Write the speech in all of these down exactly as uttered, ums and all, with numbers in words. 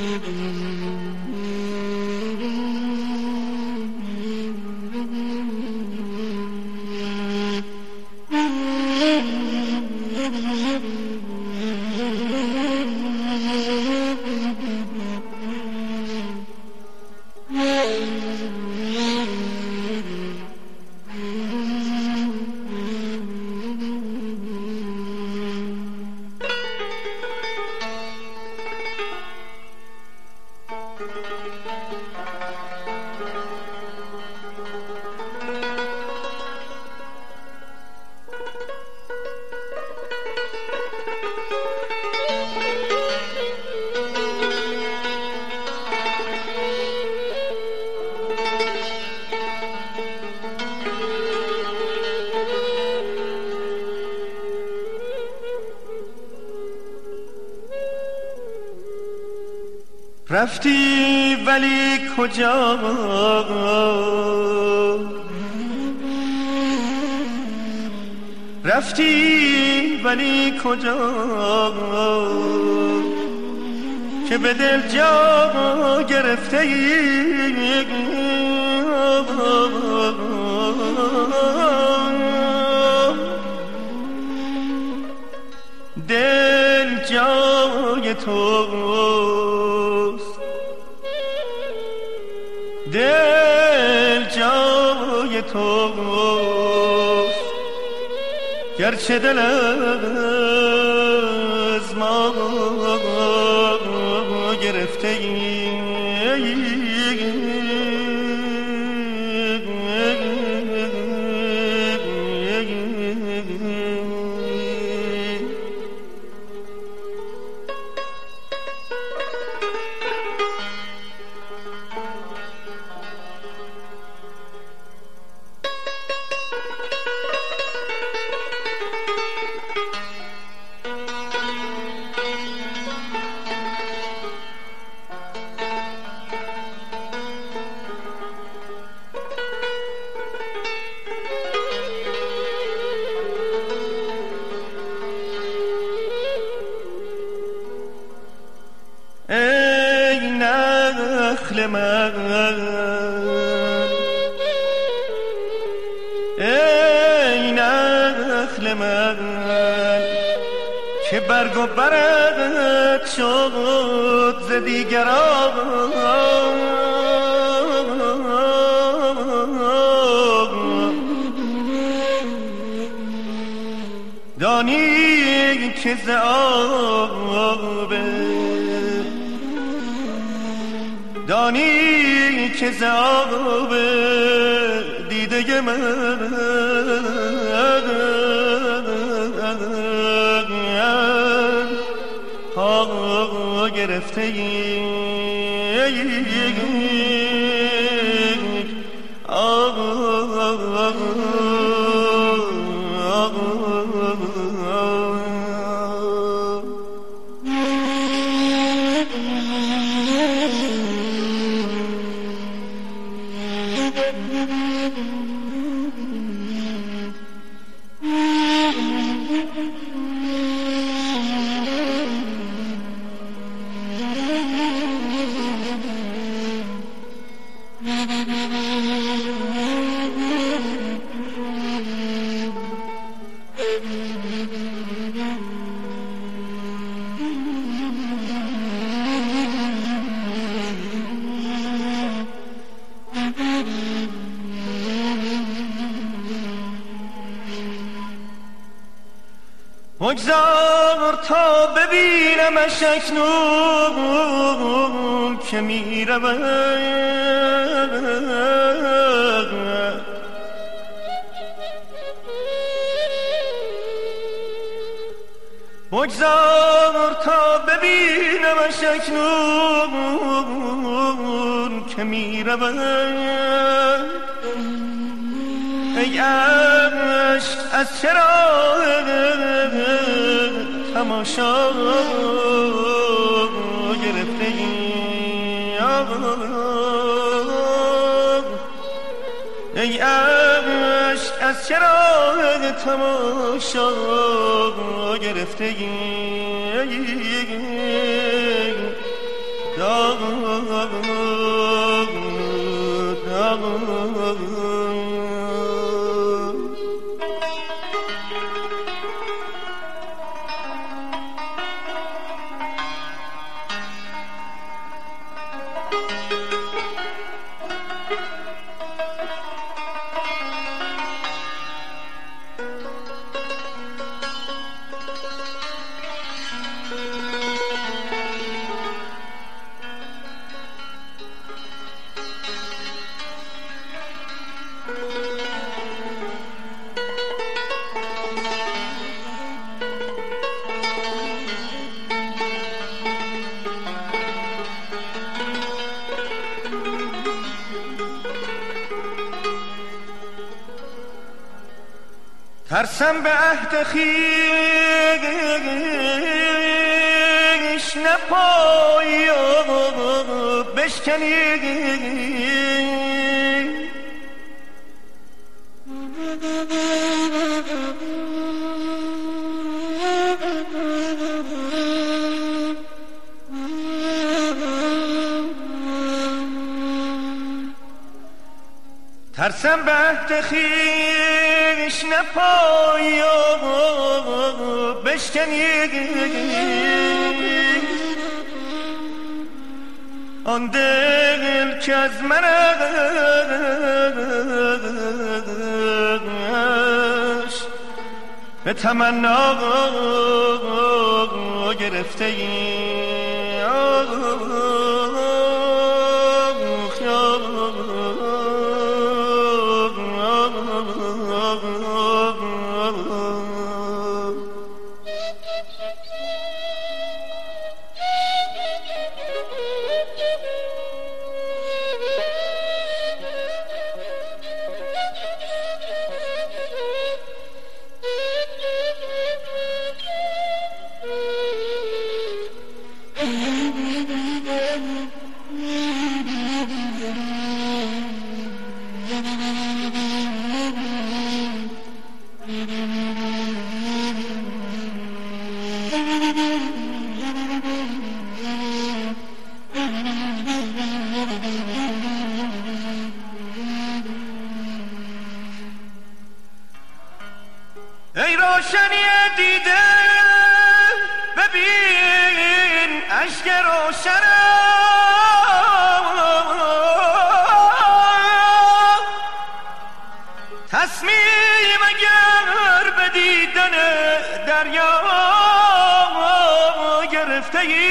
رفتی ولی کجا، رفتی ولی کجا که به دل جا گرفته ای، دل جای توست، دل جای توست، گرچه دل از ما گرفته ای. ای نخل من، ای نخل من که برگ و برت شد ز دیگران، دانی که ز آب، دانی که ز آب دیده من ها گرفته ای، بگذار تا ببینمش اکنون که میرود، بگذار تا ببینمش اکنون که میرود. ای عشق از چرا تماشا گرفته ای، ای عشق از چرا تماشا گرفته ای، ترسم به عهد خویش نپایی و بشکنی ترسم به عهد خویش نپایی و بشکنی آن دل که از من به تمنا گرفته ای ای روشنی دیده ببین اشک روشنم تصمیم اگر به دیدن دریا گرفته ای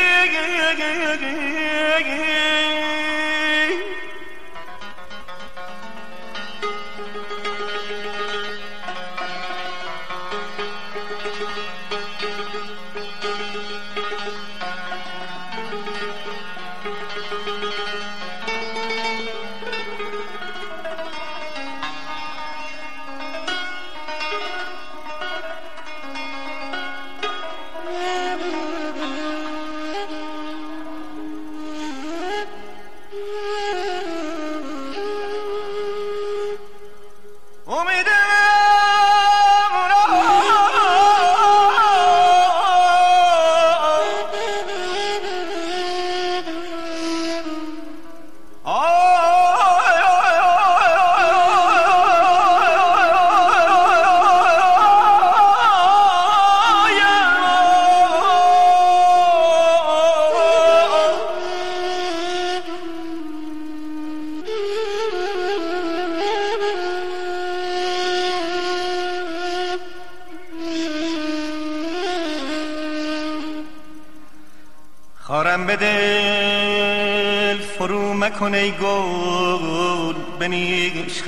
خارم به دل فرو مکن ای گل بنیش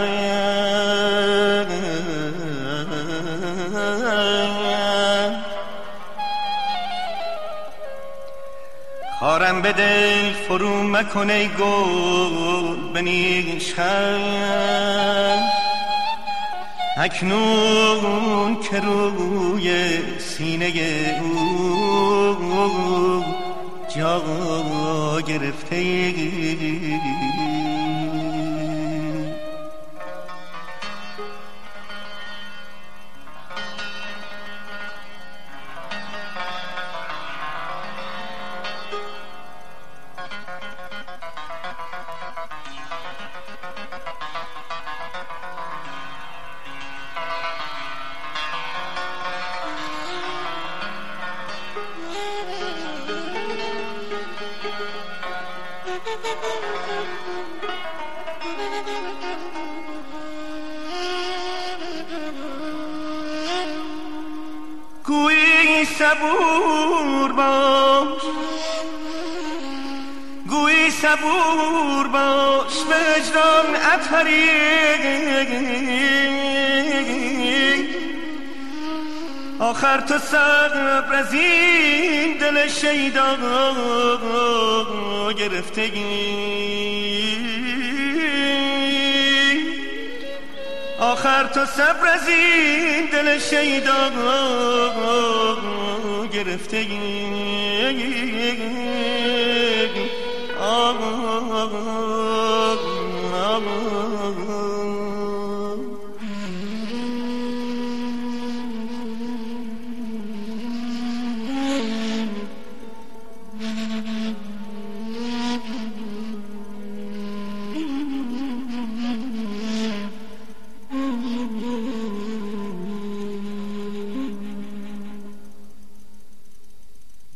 خند خارم به دل فرو مکن ای گل بنیش خند اکنون که روی سینه او جا گرفته ای گویی صبور باش، گویی صبور باش، وجدان افریق، آخر تو صبر از این دل شیدا گرفتگی، آخر تو صبر از این دل شیدا گرفتگی.